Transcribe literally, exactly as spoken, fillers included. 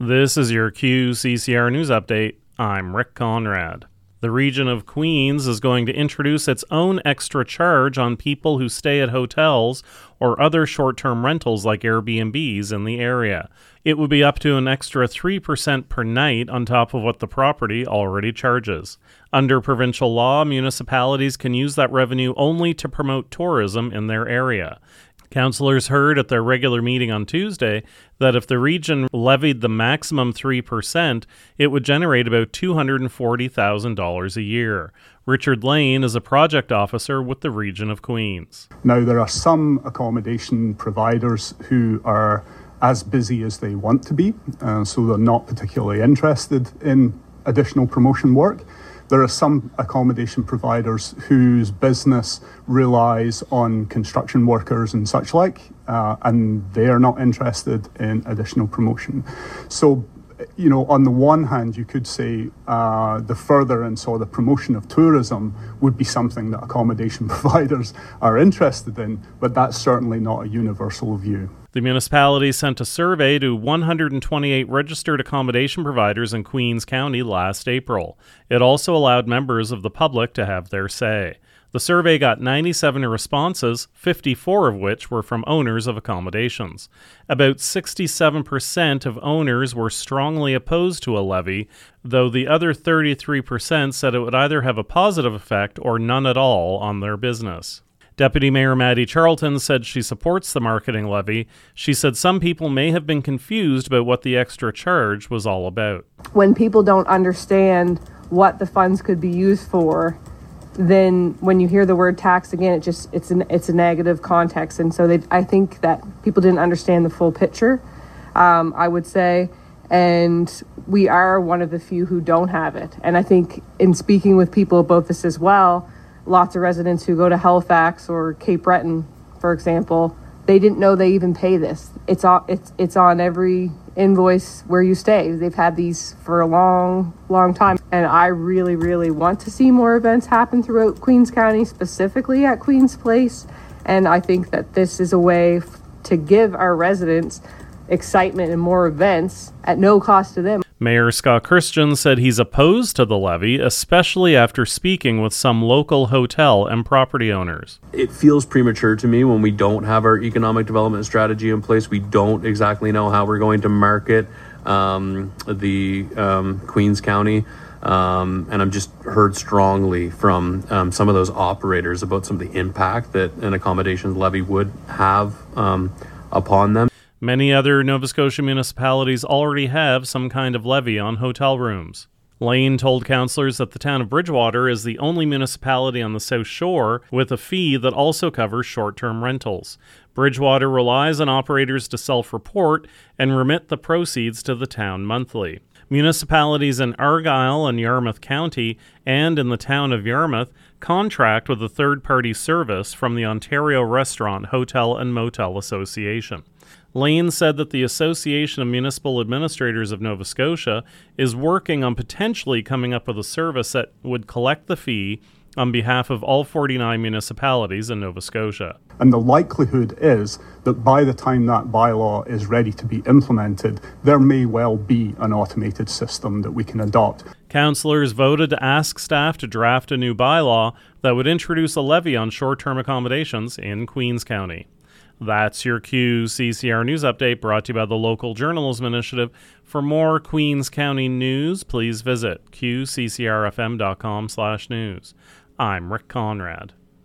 This is your Q C C R News Update. I'm Rick Conrad. The region of Queens is going to introduce its own extra charge on people who stay at hotels or other short-term rentals like Airbnbs in the area. It would be up to an extra three percent per night on top of what the property already charges. Under provincial law, municipalities can use that revenue only to promote tourism in their area. Councillors heard at their regular meeting on Tuesday that if the region levied the maximum three percent, it would generate about two hundred forty thousand dollars a year. Richard Lane is a project officer with the region of Queens. Now, there are some accommodation providers who are as busy as they want to be, uh, so they're not particularly interested in additional promotion work. There are some accommodation providers whose business relies on construction workers and such like, uh, and they are not interested in additional promotion. So, you know, on the one hand, you could say uh, the furtherance or the promotion of tourism would be something that accommodation providers are interested in, but that's certainly not a universal view. The municipality sent a survey to one hundred twenty-eight registered accommodation providers in Queens County last April. It also allowed members of the public to have their say. The survey got ninety-seven responses, fifty-four of which were from owners of accommodations. About sixty-seven percent of owners were strongly opposed to a levy, though the other thirty-three percent said it would either have a positive effect or none at all on their business. Deputy Mayor Maddie Charlton said she supports the marketing levy. She said some people may have been confused about what the extra charge was all about. When people don't understand what the funds could be used for, then when you hear the word tax again, it just it's an it's a negative context, and so they, I think that people didn't understand the full picture. Um, I would say, and we are one of the few who don't have it. And I think in speaking with people about this as well, lots of residents who go to Halifax or Cape Breton, for example, they didn't know they even pay this. It's on, it's, it's on every invoice where you stay. They've had these for a long, long time. And I really, really want to see more events happen throughout Queens County, specifically at Queen's Place. And I think that this is a way f- to give our residents excitement and more events at no cost to them. Mayor Scott Christian said he's opposed to the levy, especially after speaking with some local hotel and property owners. It feels premature to me when we don't have our economic development strategy in place. We don't exactly know how we're going to market um, the um, Queens County. Um, and I'm just heard strongly from um, some of those operators about some of the impact that an accommodations levy would have um, upon them. Many other Nova Scotia municipalities already have some kind of levy on hotel rooms. Lane told councillors that the town of Bridgewater is the only municipality on the South Shore with a fee that also covers short-term rentals. Bridgewater relies on operators to self-report and remit the proceeds to the town monthly. Municipalities in Argyll and Yarmouth County and in the town of Yarmouth contract with a third-party service from the Ontario Restaurant, Hotel and Motel Association. Lane said that the Association of Municipal Administrators of Nova Scotia is working on potentially coming up with a service that would collect the fee on behalf of all forty-nine municipalities in Nova Scotia. And the likelihood is that by the time that bylaw is ready to be implemented, there may well be an automated system that we can adopt. Councillors voted to ask staff to draft a new bylaw that would introduce a levy on short-term accommodations in Queens County. That's your Q C C R News Update, brought to you by the Local Journalism Initiative. For more Queens County news, please visit q c c r f m dot com slash news. I'm Rick Conrad.